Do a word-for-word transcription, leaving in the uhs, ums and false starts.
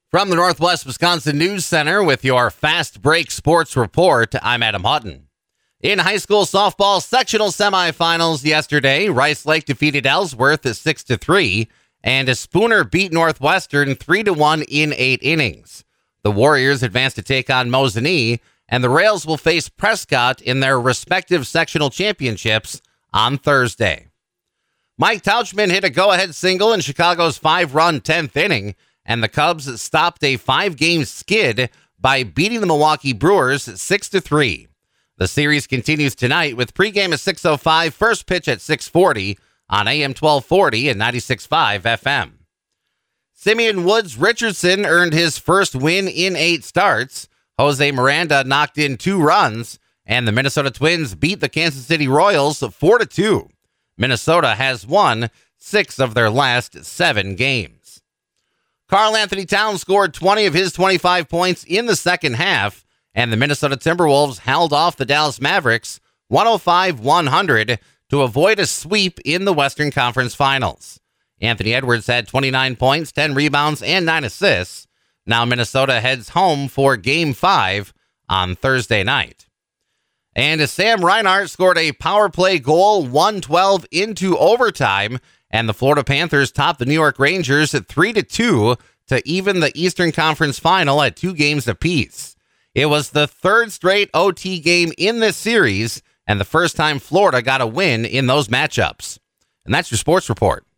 From the Northwest Wisconsin News Center with your Fast Break Sports Report, I'm Adam Hutton. In high school softball sectional semifinals yesterday, Rice Lake defeated Ellsworth six to three, and Spooner beat Northwestern three to one in eight innings. The Warriors advanced to take on Mosinee, and the Rails will face Prescott in their respective sectional championships on Thursday. Mike Tauchman hit a go-ahead single in Chicago's five-run tenth inning, and the Cubs stopped a five-game skid by beating the Milwaukee Brewers six to three. The series continues tonight with pregame at six oh five, first pitch at six forty on A M twelve forty and ninety-six point five F M. Simeon Woods Richardson earned his first win in eight starts. Jose Miranda knocked in two runs, and the Minnesota Twins beat the Kansas City Royals four to two. Minnesota has won six of their last seven games. Karl Anthony Towns scored twenty of his twenty-five points in the second half, and the Minnesota Timberwolves held off the Dallas Mavericks one oh five one hundred to avoid a sweep in the Western Conference Finals. Anthony Edwards had twenty-nine points, ten rebounds, and nine assists. Now Minnesota heads home for Game five on Thursday night. And Sam Reinhart scored a power play goal, one twelve into overtime, and the Florida Panthers topped the New York Rangers at three to two to even the Eastern Conference Final at two games apiece. It was the third straight O T game in this series, and the first time Florida got a win in those matchups. And that's your sports report.